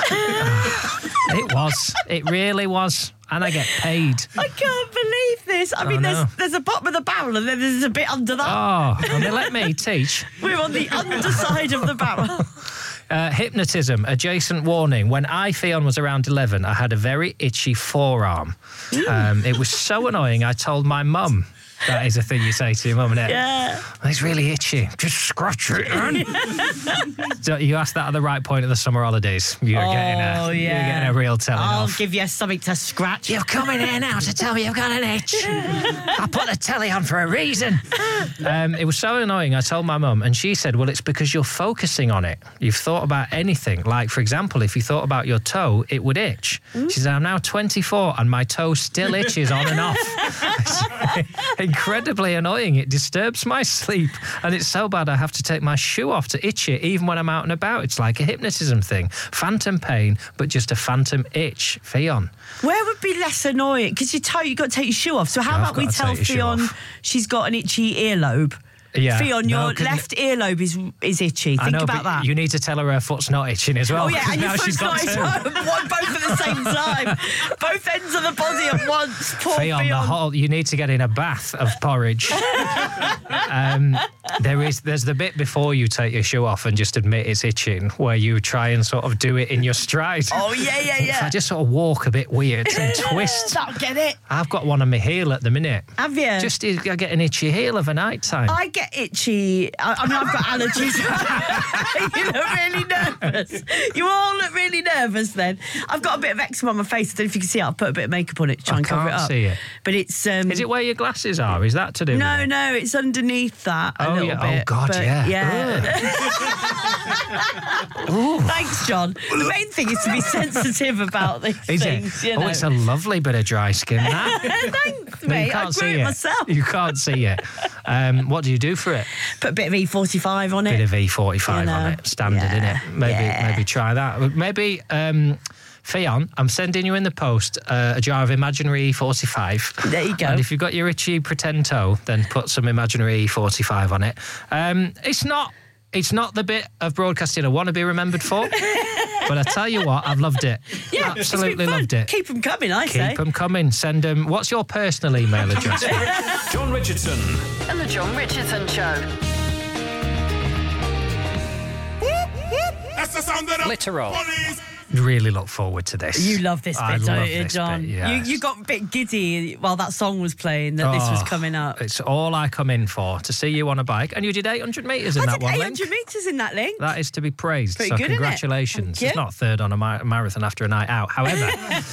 It was. It really was. And I get paid. I can't believe this. I mean, there's a bottom of the barrel and then there's a bit under that. Oh, and they let me teach. We're on the underside of the barrel. Hypnotism, adjacent warning. When Fionn was around 11, I had a very itchy forearm. It was so annoying, I told my mum. That is a thing you say to your mum, isn't it? Yeah. It's really itchy. Just scratch it, man. So you asked that at the right point of the summer holidays. You're getting a real telling I'll off. give you something to scratch. You're coming here now to tell me you've got an itch. I put the telly on for a reason. It was so annoying. I told my mum, and she said, well, it's because you're focusing on it. You've thought about anything. Like, for example, if you thought about your toe, it would itch. She said, I'm now 24 and my toe still itches on and off. It's incredibly annoying. It disturbs my sleep, and it's so bad I have to take my shoe off to itch it even when I'm out and about. It's like a hypnotism thing. Phantom pain, but just a phantom itch. Fionn. Where would be less annoying? Because you've got to take your shoe off. So how about we tell Fionn she's got an itchy earlobe? Yeah. Fionn, No, your 'cause- left earlobe is itchy. I Think know, about but that. You need to tell her foot's not itching as well. Oh, yeah, and your 'cause now she's foot's got not two. itching. Both at the same time. Both ends of the body at once. Poor Fionn, Fionn. you need to get in a bath of porridge. There's the bit before you take your shoe off and just admit it's itching, where you try and sort of do it in your stride. Oh, yeah. If I just sort of walk a bit weird and twist. That'll get it. I've got one on my heel at the minute. Have you? Just I get an itchy heel of a night time. I get itchy. I mean, I've got allergies. You look really nervous. You all look really nervous then. I've got a bit of eczema on my face. I don't know if you can see it. I'll put a bit of makeup on it to try and cover it can't up. see it. But it's... Is it where your glasses are? Is that to do with it? No, it's underneath that a little yeah. bit. Oh, God, but yeah. Thanks, John. The main thing is to be sensitive about these Is things. it? You know. Oh, it's a lovely bit of dry skin, that. Thanks, No, mate. you I can't grew see it it myself. You can't see it. What do you do for it? Put a bit of E45 on it. Bit of E45 You know. on it. Standard, Yeah. innit? Maybe try that. Maybe... Fionn, I'm sending you in the post a jar of imaginary E45. There you go. And if you've got your itchy pretend toe, then put some imaginary E45 on it. It's not the bit of broadcasting I want to be remembered for, but I tell you what, I've loved it. Yeah, Absolutely it's been fun. loved it. Keep them coming, I say. Keep them coming. Send them. What's your personal email address? John Richardson and the John Richardson Show. That's the sound of the Literal. police. Really look forward to this. You love this I bit, love don't you, this John? bit, yes. You got a bit giddy while that song was playing that this was Oh, coming up. It's all I come in for, to see you on a bike. And you did 800 metres in I that did one 800 link. metres in that link. That is to be praised. Pretty so good, isn't it? congratulations. Thank It's you. not third on a marathon after a night out. However,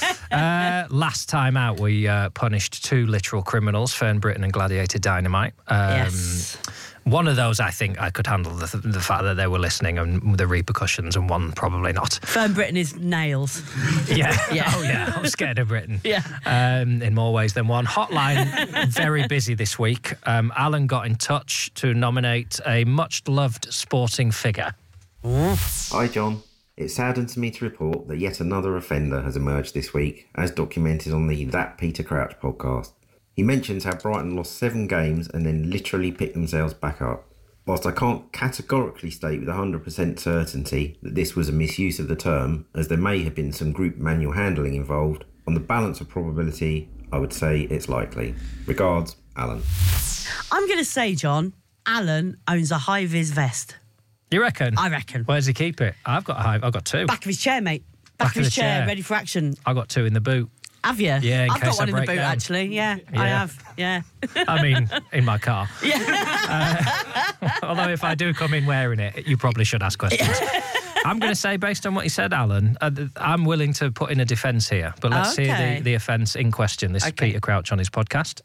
last time out we punished two literal criminals, Fern Britton and Gladiator Dynamite. Yes. One of those, I think, I could handle the fact that they were listening and the repercussions, and one probably not. Fern Britton is nails. Yeah. Yeah. Oh, yeah. I'm scared of Britain. Yeah. In more ways than one. Hotline, very busy this week. Alan got in touch to nominate a much-loved sporting figure. Hi, John. It saddens me to report that yet another offender has emerged this week, as documented on the That Peter Crouch podcast. He mentions how Brighton lost 7 games and then literally picked themselves back up. Whilst I can't categorically state with 100% certainty that this was a misuse of the term, as there may have been some group manual handling involved, on the balance of probability, I would say it's likely. Regards, Alan. I'm going to say, John, Alan owns a high-vis vest. You reckon? I reckon. Where does he keep it? I've got 2. Back of his chair, mate. Back of his the chair, chair. ready for action. I've got 2 in the boot. Have you? Yeah, in I've case got one I in the break boot, down. actually. Yeah, I Yeah. have. Yeah. I mean, in my car. Yeah. Although if I do come in wearing it, you probably should ask questions. I'm going to say, based on what you said, Alan, I'm willing to put in a defence here. But let's Okay. hear the offence in question. This is Peter Crouch on his podcast.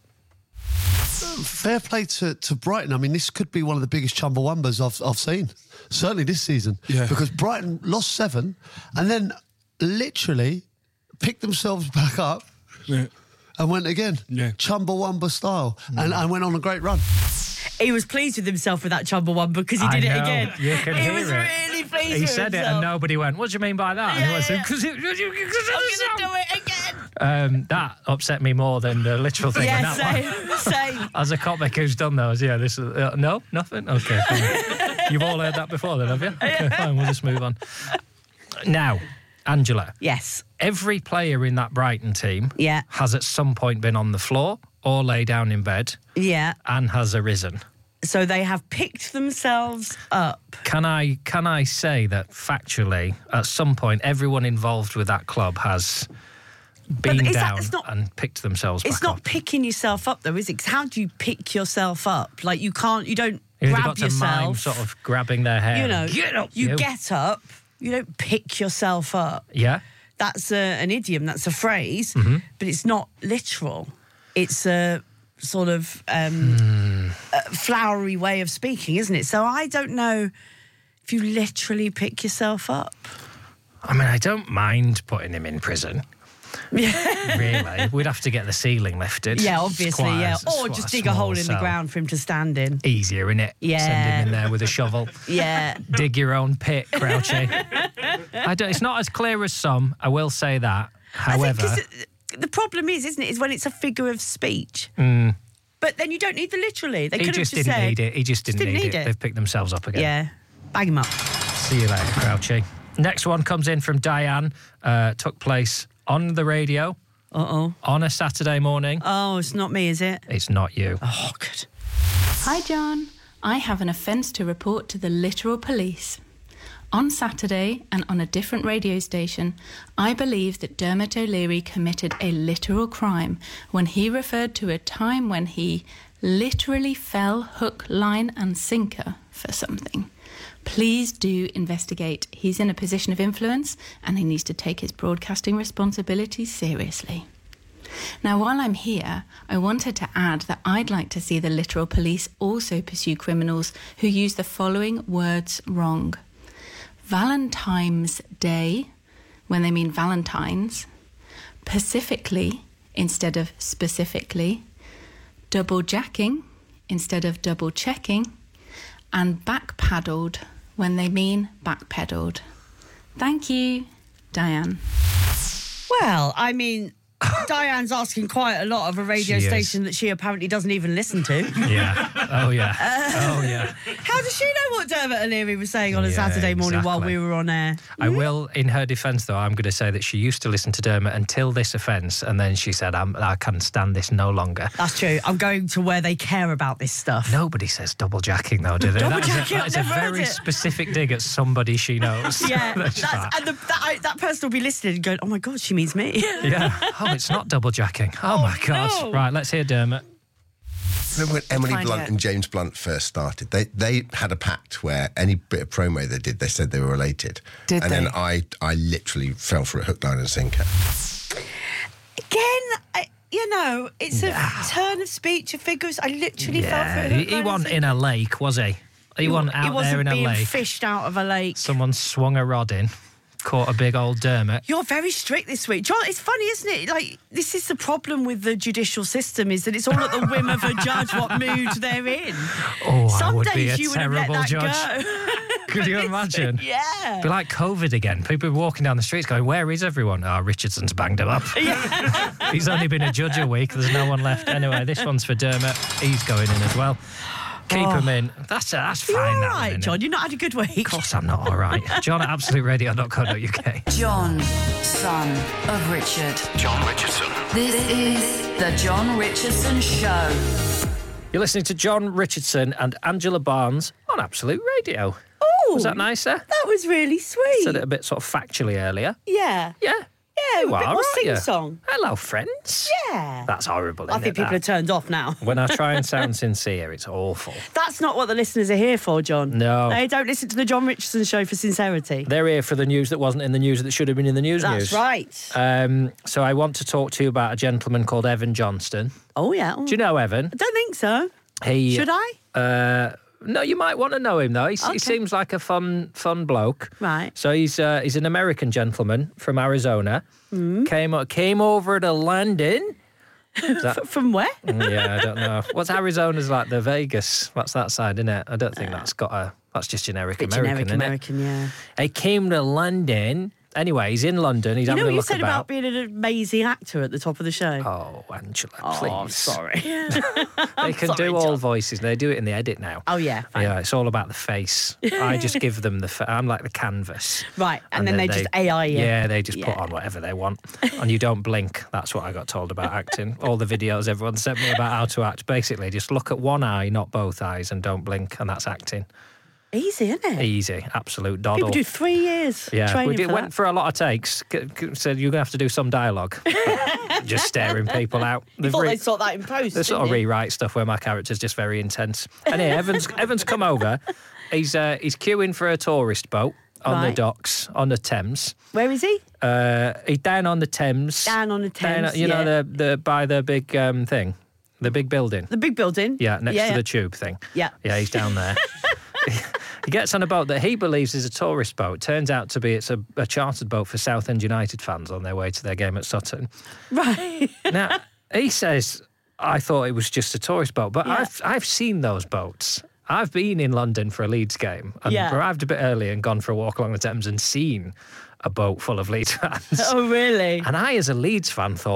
Fair play to Brighton. I mean, this could be one of the biggest Chumbawambas I've seen, certainly this season. Yeah. Because Brighton lost 7 and then literally picked themselves back up and went again. Yeah. Chumbawamba style. And went on a great run. He was pleased with himself with that Chumbawamba because he did it again. You can he hear was it. really pleased He with said it himself. and nobody went, what do you mean by that? And he went, "Because I'm going to do it again. that upset me more than the literal thing. Yeah, in that one. same. As a comic who's done those, yeah, this is... no? Nothing? Okay, fine. You've all heard that before then, have you? Okay, fine, we'll just move on. Now, Angela. Yes. Every player in that Brighton team has at some point been on the floor or lay down in bed Yeah. and has arisen. So they have picked themselves up. Can I say that factually, at some point, everyone involved with that club has been is that- down it's not- and picked themselves It's back not up? picking yourself up, though, is it? 'Cause how do you pick yourself up? Like, you don't They've grab got to mime yourself. sort of grabbing their hair. You know, Get up, you get up. You don't pick yourself up. Yeah. That's an idiom. That's a phrase, Mhm. but it's not literal. It's a sort of a flowery way of speaking, isn't it? So I don't know if you literally pick yourself up. I mean, I don't mind putting him in prison. Really, we'd have to get the ceiling lifted. Yeah, It's obviously, quite yeah. it's Or quite just dig a small hole in the cell. ground for him to stand in. Easier, innit? Yeah. Send him in there with a shovel. Yeah. Dig your own pit, Crouchy. It's not as clear as some, I will say that. However... The problem is, isn't it, is when it's a figure of speech. But then you don't need the literally. They He could have just just didn't said, need it. He just didn't need it. They've picked themselves up again. Yeah. Bag him up. See you later, Crouchy. Next one comes in from Diane. Took place on the radio. Uh-oh. On a Saturday morning. Oh, it's not me, is it? It's not you. Oh, good. Hi, John. I have an offence to report to the literal police. On Saturday, and on a different radio station, I believe that Dermot O'Leary committed a literal crime when he referred to a time when he literally fell hook, line and sinker for something. Please do investigate. He's in a position of influence and he needs to take his broadcasting responsibilities seriously. Now, while I'm here, I wanted to add that I'd like to see the literal police also pursue criminals who use the following words wrong. Valentine's Day, when they mean Valentine's, Pacifically instead of specifically, double jacking instead of double checking, and backpaddled when they mean backpedaled. Thank you, Diane. Well, I mean, Diane's asking quite a lot of a radio station that she apparently doesn't even listen to. Yeah. Oh, yeah. Oh, yeah. How does she know what Dermot O'Leary was saying on a Saturday morning while we were on air? I will, in her defence, though, I'm going to say that she used to listen to Dermot until this offence, and then she said, I can't stand this no longer. That's true. I'm going to where they care about this stuff. Nobody says double jacking, though, do they? Double jacking, That is a very specific dig at somebody she knows. Yeah, that person will be listening and going, oh my God, she means me. Yeah. Oh, it's not double jacking. Oh my God. No. Right, let's hear Dermot. Remember when Emily Blunt and James Blunt first started? They had a pact where any bit of promo they did, they said they were related. Did and they? then I literally fell for a hook, line and sinker. Again, it's a turn of speech, of figures. I literally felt for it. He wasn't in a lake, was he? He wasn't out there in a being lake. Fished out of a lake. Someone swung a rod in, caught a big old Dermot. You're very strict this week, John. It's funny, isn't it? Like, this is the problem with the judicial system, is that it's all at the whim of a judge what mood they're in. Oh, Some I would days be a you would have let terrible that judge. go. Could you imagine? Yeah. Be like COVID again. People walking down the streets going, where is everyone? Oh, Richardson's banged him up. He's only been a judge a week. There's no one left. Anyway, this one's for Dermot. He's going in as well. Keep him in. That's fine. You're all that right, one, John. You've not had a good week. Of course I'm not all right. John at absoluteradio.co.uk. John, son of Richard. John Richardson. This is The John Richardson Show. You're listening to John Richardson and Angela Barnes on Absolute Radio. Oh, was that nicer? That was really sweet. Said it a bit sort of factually earlier. Yeah. Yeah. Yeah, You a bit are, more aren't you? sing-song. Hello, friends. Yeah. That's horrible, I isn't think it, people are turned off now. When I try and sound sincere, it's awful. That's not what the listeners are here for, John. No. They don't listen to the John Richardson Show for sincerity. They're here for the news that wasn't in the news that should have been in the news. That's right. So I want to talk to you about a gentleman called Evan Johnston. Oh, yeah. Do you know Evan? I don't think so. Should I? No, you might want to know him, though. He seems like a fun bloke. Right. So he's an American gentleman from Arizona. Came over to London. From where? Yeah, I don't know. What's Arizona's like? The Vegas. What's that side, isn't it? I don't think that's just generic American, generic isn't American, yeah. He came to London. Anyway, he's in London. He's You having know a what you look said about. about being an amazing actor at the top of the show? Oh, Angela, Oh, please. I'm sorry. They can do all voices. They do it in the edit now. Oh, yeah. Fine. Yeah, it's all about the face. I just give them I'm like the canvas. Right, and then they just AI you. Yeah, they just put on whatever they want. And you don't blink. That's what I got told about acting. All the videos everyone sent me about how to act. Basically, just look at one eye, not both eyes, and don't blink, and that's acting. Easy, isn't it? Easy, absolute doddle. People do 3 years training for went that. for a lot of takes. Said you're going to have to do some dialogue. Just staring people out. You thought they'd sort that in post, They sort of rewrite stuff where my character's just very intense. And here, Evan's come over. He's queuing for a tourist boat on the docks on the Thames. Where is he? He's down on the Thames. Down on the Thames, the by the big thing, the big building. The big building? Yeah, next to the tube thing. Yeah. Yeah, he's down there. He gets on a boat that he believes is a tourist boat. Turns out to be it's a chartered boat for Southend United fans on their way to their game at Sutton. Right. Now, he says, I thought it was just a tourist boat, but Yeah. I've seen those boats. I've been in London for a Leeds game and arrived a bit early and gone for a walk along the Thames and seen a boat full of Leeds fans. Oh, really? And I, as a Leeds fan, thought,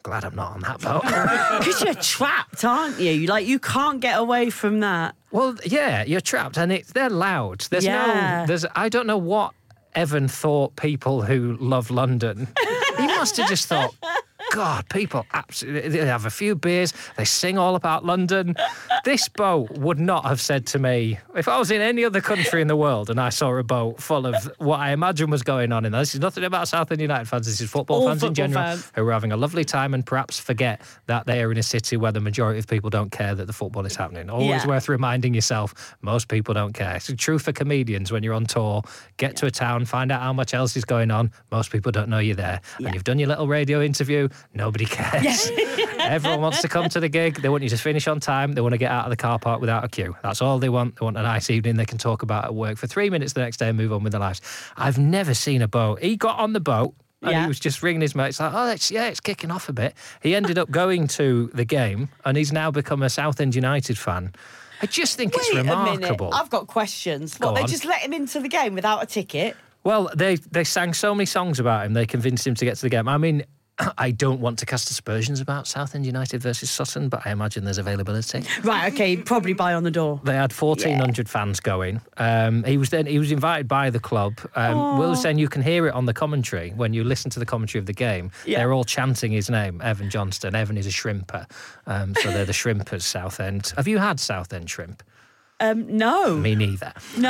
glad I'm not on that boat. Because you're trapped, aren't you? Like, you can't get away from that. Well, yeah, you're trapped, and they're loud. There's I don't know what Evan thought people who love London. He must have just thought, God, people absolutely, they have a few beers, they sing all about London. This boat would not have said to me, if I was in any other country in the world and I saw a boat full of what I imagine was going on in there. This is nothing about Southend United fans, this is football fans in general who are having a lovely time and perhaps forget that they are in a city where the majority of people don't care that the football is happening. Always worth reminding yourself, most people don't care. It's true for comedians when you're on tour. Get to a town, find out how much else is going on. Most people don't know you're there. And you've done your little radio interview, nobody cares. Everyone wants to come to the gig. They want you to finish on time. They want to get out of the car park without a queue. That's all they want. They want a nice evening they can talk about at work for 3 minutes the next day and move on with their lives. I've never seen a boat. He got on the boat and he was just ringing his mates like, oh, it's kicking off a bit. He ended up going to the game and he's now become a Southend United fan. I just think it's remarkable. Wait a minute. I've got questions. What, they just let him into the game without a ticket? Well, they sang so many songs about him, they convinced him to get to the game. I mean, I don't want to cast aspersions about Southend United versus Sutton, but I imagine there's availability. Right, okay, probably buy on the door. They had 1,400 fans going. He was invited by the club. Will was saying you can hear it on the commentary when you listen to the commentary of the game. They're all chanting his name, Evan Johnston. Evan is a shrimper, so they're the shrimpers, Southend. Have you had Southend shrimp? No. Me neither. No.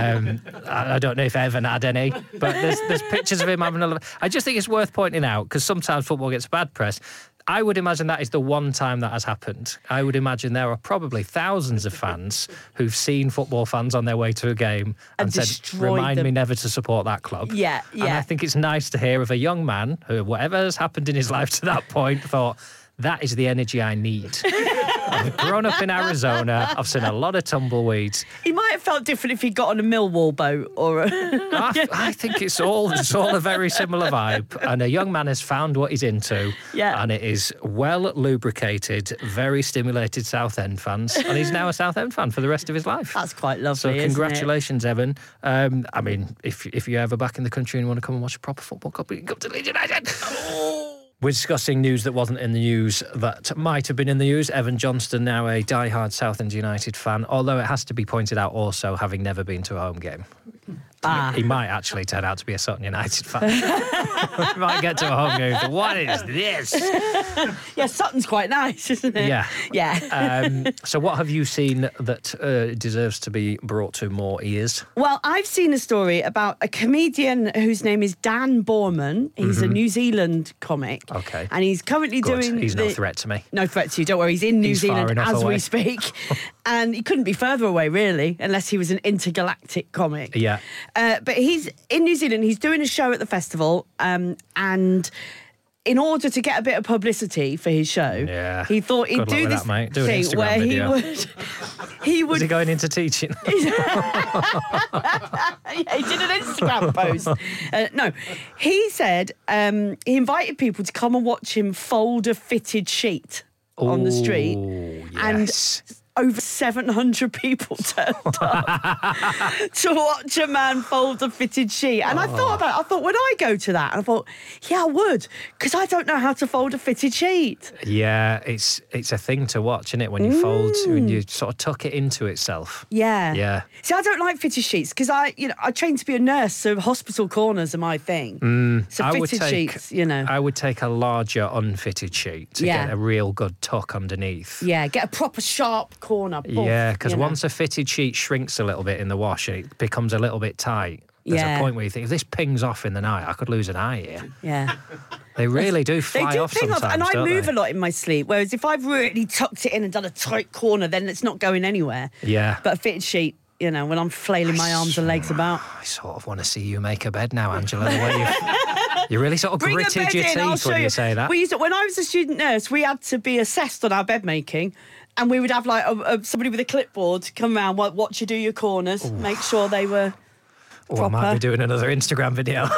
I don't know if Evan had any, but there's pictures of him having a look. I just think it's worth pointing out, because sometimes football gets bad press. I would imagine that is the one time that has happened. I would imagine there are probably thousands of fans who've seen football fans on their way to a game and said, remind me never to support that club. Yeah. And I think it's nice to hear of a young man who, whatever has happened in his life to that point, thought, that is the energy I need. I've grown up in Arizona. I've seen a lot of tumbleweeds. He might have felt different if he got on a Millwall boat or I think it's all a very similar vibe. And a young man has found what he's into. Yeah. And it is well lubricated, very stimulated Southend fans. And he's now a Southend fan for the rest of his life. That's quite lovely. So congratulations, Evan. I mean, if you're ever back in the country and you want to come and watch a proper football club, you can come to Leeds United. We're discussing news that wasn't in the news that might have been in the news. Evan Johnston, now a diehard Southend United fan, although it has to be pointed out also having never been to a home game. He might actually turn out to be a Sutton United fan. He might get to a home game and think, what is this? Yeah, Sutton's quite nice, isn't it? Yeah. Yeah. So what have you seen that deserves to be brought to more ears? Well, I've seen a story about a comedian whose name is Dan Borman. He's a New Zealand comic. Okay. And he's currently doing... He's no threat to me. No threat to you, don't worry. He's in New Zealand as we speak. And he couldn't be further away, really, unless he was an intergalactic comic. Yeah. But he's in New Zealand. He's doing a show at the festival, and in order to get a bit of publicity for his show, he thought he'd do this thing where he would. Is he going into teaching? Yeah, he did an Instagram post. No, he said he invited people to come and watch him fold a fitted sheet on the street, and over 700 people turned up to watch a man fold a fitted sheet. And I thought, would I go to that? And I thought, yeah, I would, because I don't know how to fold a fitted sheet. Yeah, it's a thing to watch, isn't it? When you fold, when you sort of tuck it into itself. Yeah. Yeah. See, I don't like fitted sheets because I trained to be a nurse, so hospital corners are my thing. So fitted sheets, I would take a larger unfitted sheet to get a real good tuck underneath. Yeah, get a proper sharp corner. Yeah, because once a fitted sheet shrinks a little bit in the wash and it becomes a little bit tight, there's a point where you think, if this pings off in the night, I could lose an eye here. Yeah. They really do fly off sometimes, and I move a lot in my sleep, whereas if I've really tucked it in and done a tight corner, then it's not going anywhere. Yeah. But a fitted sheet, when I'm flailing my arms and legs about. I sort of want to see you make a bed now, Angela, the way you really sort of gritted your teeth when you say that. When I was a student nurse, we had to be assessed on our bed making. And we would have somebody with a clipboard come around, watch you do your corners, make sure they were proper. I might be doing another Instagram video.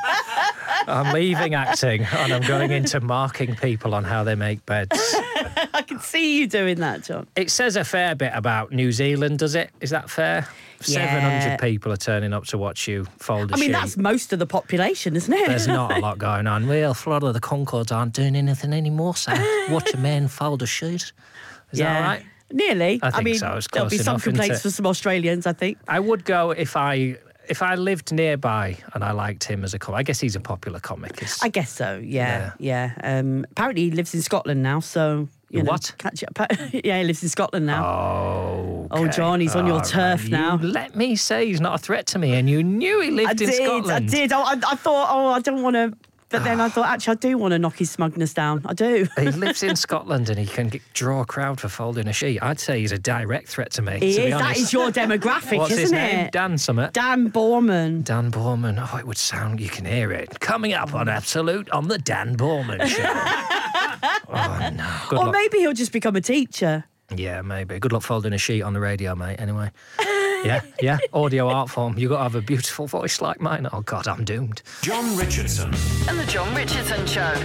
I'm leaving acting and I'm going into marking people on how they make beds. I can see you doing that, John. It says a fair bit about New Zealand, does it? Is that fair? Yeah. 700 people are turning up to watch you fold a sheet. That's most of the population, isn't it? There's not a lot going on. Well, Florida, the Concords aren't doing anything anymore, so watch a man fold a sheet. Is that all right? Nearly. I think so. It's there'll close be some enough, isn't complaints it? for some Australians, I think. I would go if I lived nearby and I liked him as a comic. I guess he's a popular comic. I guess so, yeah. Apparently he lives in Scotland now, so... What? Catch up. Yeah, he lives in Scotland now. Oh, Oh, John, he's on your turf now. Let me say he's not a threat to me, and you knew he lived in Scotland. I did. I thought, I don't want to... But then I thought, actually, I do want to knock his smugness down. I do. He lives in Scotland and he can draw a crowd for folding a sheet. I'd say he's a direct threat to me. He to be is. honest. That is your demographic, What's isn't his it? name? Dan Summit. Dan Borman. Dan Borman. Oh, it would sound, you can hear it. Coming up on Absolute on the Dan Borman Show. Oh, no. Good Or luck. maybe he'll just become a teacher. Yeah, maybe. Good luck folding a sheet on the radio, mate, anyway. Yeah. Audio art form. You've got to have a beautiful voice like mine. Oh, God, I'm doomed. John Richardson and the John Richardson Show.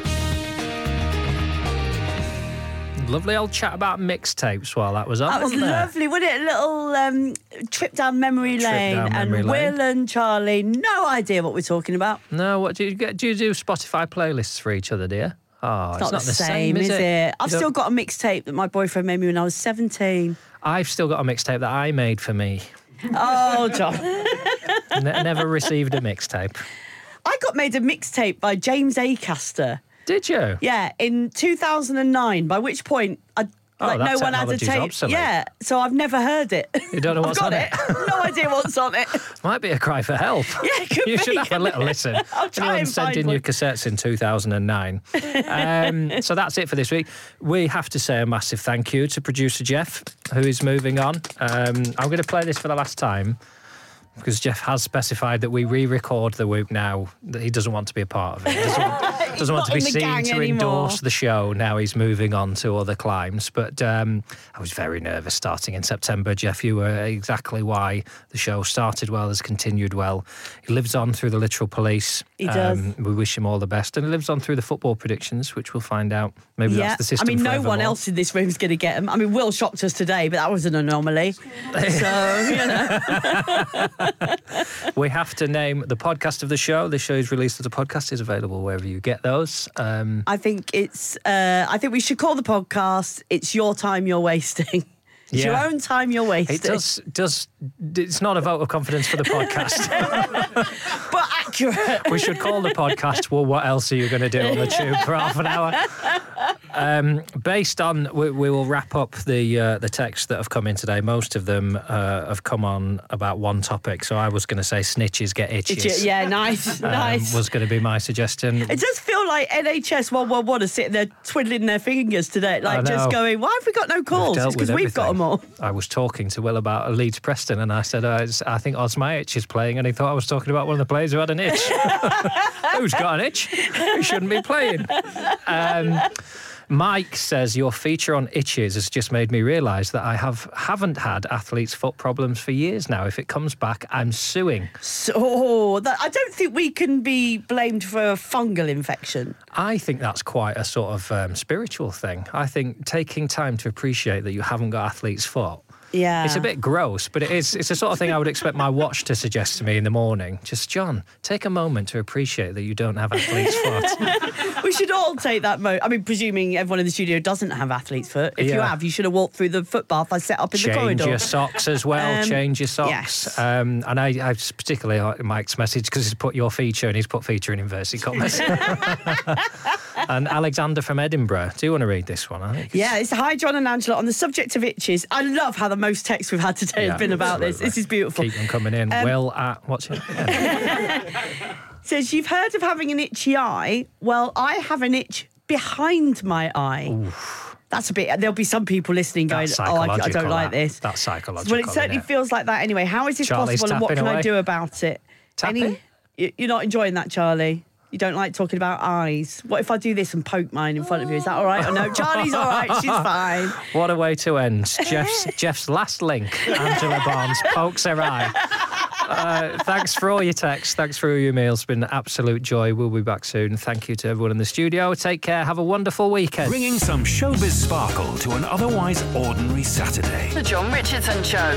Lovely old chat about mixtapes while that was on. That was wasn't there? lovely, wasn't it? A little trip down memory lane. down memory lane. Will and Charlie, no idea what we're talking about. No, what do you get? Do you do Spotify playlists for each other, dear? Oh, It's not the same, is it? I've still got a mixtape that my boyfriend made me when I was 17. I've still got a mixtape that I made for me. Oh, John. Never received a mixtape. I got made a mixtape by James Acaster. Did you? Yeah, in 2009, by which point no that one had a technology's tape. obsolete. Yeah, so I've never heard it. You don't know what's I've got on it? No idea what's on it. Might be a cry for help. Yeah, it could You be, should have a couldn't little it? listen. I'll try Anyone and sent find in one. your cassettes in 2009. So that's it for this week. We have to say a massive thank you to producer Jeff, who is moving on. I'm going to play this for the last time, because Jeff has specified that we re-record the Whoop now, that he doesn't want to be a part of it. He doesn't want to be not in the seen gang to anymore. endorse the show. Now he's moving on to other climes. But I was very nervous starting in September. Jeff, you were exactly why the show started well, has continued well. He lives on through the Literal Police. He does. We wish him all the best. And he lives on through the football predictions, which we'll find out. Maybe that's the system no forevermore. one else in this room's going to get them. I mean, Will shocked us today, but that was an anomaly. So, you know. We have to name the podcast of the show. The show is released as a podcast. Is available wherever you get those. I think I think we should call the podcast "It's Your Time You're Wasting." It's your own time you're wasting. It does. It's not a vote of confidence for the podcast. But accurate. We should call the podcast, well, what else are you going to do on the tube for half an hour? Based on, we will wrap up the texts that have come in today. Most of them have come on about one topic. So I was going to say snitches get itches. Yeah, nice. Was going to be my suggestion. It does feel like NHS 111 are sitting there twiddling their fingers today, like just going, why have we got no calls? It's because we've got them all. I was talking to Will about Leeds Preston and I said, I think Osmajic is playing, and he thought I was talking about one of the players who had an itch. Who's got an itch? He shouldn't be playing. Mike says, your feature on itches has just made me realise that I haven't had athlete's foot problems for years now. If it comes back, I'm suing. So, I don't think we can be blamed for a fungal infection. I think that's quite a sort of spiritual thing. I think taking time to appreciate that you haven't got athlete's foot. Yeah. It's a bit gross, but it's the sort of thing I would expect my watch to suggest to me in the morning. Just, John, take a moment to appreciate that you don't have athlete's foot. We should all take that moment. I mean, presuming everyone in the studio doesn't have athlete's foot. If you have, you should have walked through the footbath I set up in the corridor. Change your socks as well. Change your socks. Yes. And I particularly like Mike's message because he's put your feature and he's put feature in inverted commas. And Alexander from Edinburgh. Do you want to read this one? I think it's hi, John and Angela. On the subject of itches, I love how the most texts we've had today has been about this. This is beautiful. Keep them coming in. Will at what's it? Says, you've heard of having an itchy eye? Well, I have an itch behind my eye. Oof. That's a bit. There'll be some people listening going, I don't like this. That's psychological. Well, it certainly feels like that anyway. How is this Charlie's possible and what can tapping I do about it? Tapping? You're not enjoying that, Charlie? You don't like talking about eyes? What if I do this and poke mine in front of you? Is that all right? Oh, no, Charlie's all right. She's fine. What a way to end. Jeff's last link. Angela Barnes pokes her eye. Thanks for all your texts. Thanks for all your emails. It's been an absolute joy. We'll be back soon. Thank you to everyone in the studio. Take care. Have a wonderful weekend. Bringing some showbiz sparkle to an otherwise ordinary Saturday. The John Richardson Show.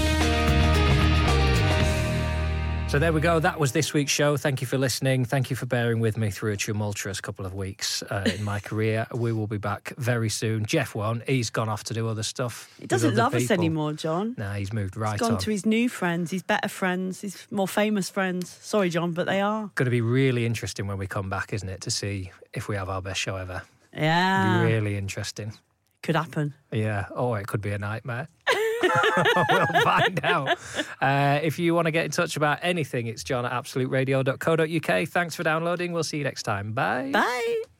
So there we go. That was this week's show. Thank you for listening. Thank you for bearing with me through a tumultuous couple of weeks in my career. We will be back very soon. Jeff won't. He's gone off to do other stuff. He doesn't love us anymore, John. Nah, he's moved right on. He's gone to his new friends, his better friends, his more famous friends. Sorry, John, but they are. Going to be really interesting when we come back, isn't it, to see if we have our best show ever. Yeah. It'll be really interesting. Could happen. Yeah. Or it could be a nightmare. We'll find out. If you want to get in touch about anything, it's john@absoluteradio.co.uk. Thanks for downloading. We'll see you next time. Bye. Bye.